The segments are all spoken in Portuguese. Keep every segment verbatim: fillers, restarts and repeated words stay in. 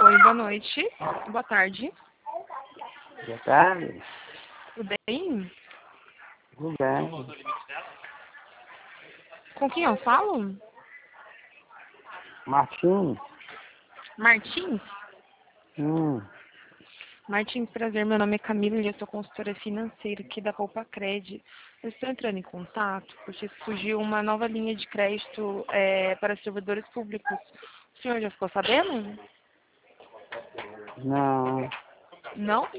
Oi, boa noite. Boa tarde. Boa tarde. Tudo bem? Tudo bem. Com quem eu falo? Martim? Martins? Hum. Martins, prazer. Meu nome é Camila e eu sou consultora financeira aqui da Poupa Cred. Eu estou entrando em contato porque surgiu uma nova linha de crédito é, para servidores públicos. O senhor já ficou sabendo? Não. Não?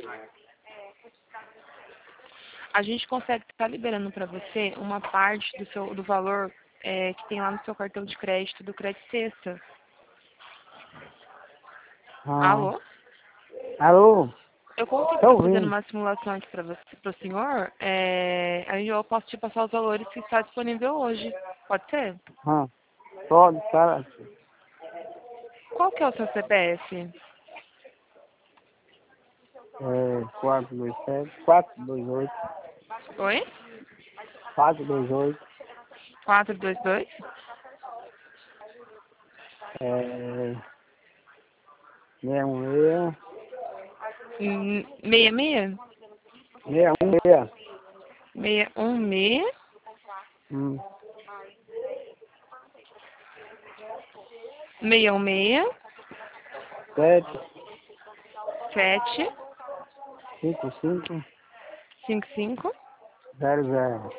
A gente consegue estar liberando para você uma parte do, seu, do valor é, que tem lá no seu cartão de crédito do Crédito Sexta. Ah. Alô? Alô? Eu consigo Tô estar fazendo ouvindo. uma simulação aqui para você, para o senhor. É, aí eu posso te passar os valores que está disponível hoje. Pode ser? Ah. Pode, cara. Qual que é o seu C P F? É quatro dois sete, quatro dois oito, Oi? quatro dois oito, quatro dois dois? é seis um seis, Hum, seis seis? seis um seis. seis um seis? Hum. seis um seis? Sete, sete? cinco, cinco, cinco cinco? zero, zero.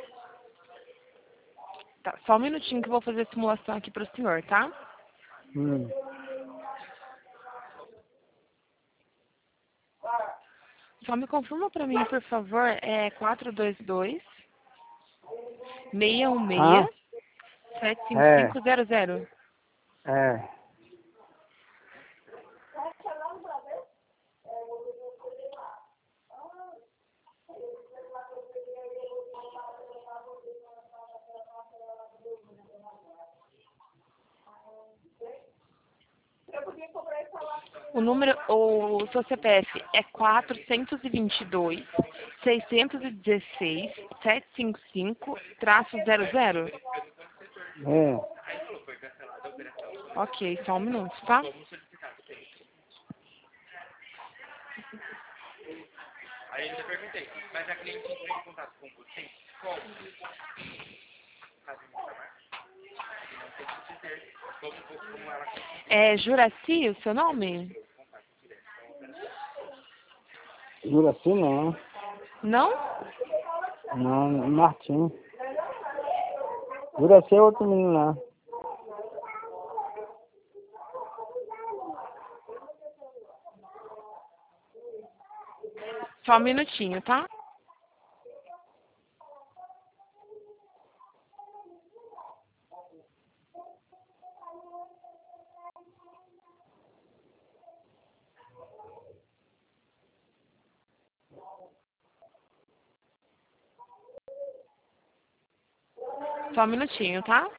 Tá, só um minutinho que eu vou fazer a simulação aqui para o senhor, tá? Hum. Só me confirma para mim, por favor, é quatro dois dois, seis um Ah. seis, sete cinco É. cinco zero zero. É. O número, o seu C P F é quatrocentos e vinte e dois, seiscentos e dezesseis, setecentos e cinquenta e cinco, traço zero zero? É. Ok, só um minuto, tá? É Juraci o seu nome? Jura assim não. Não? Não, Martim. Jura ser outro menino lá. Só um minutinho, tá? Só um minutinho, tá?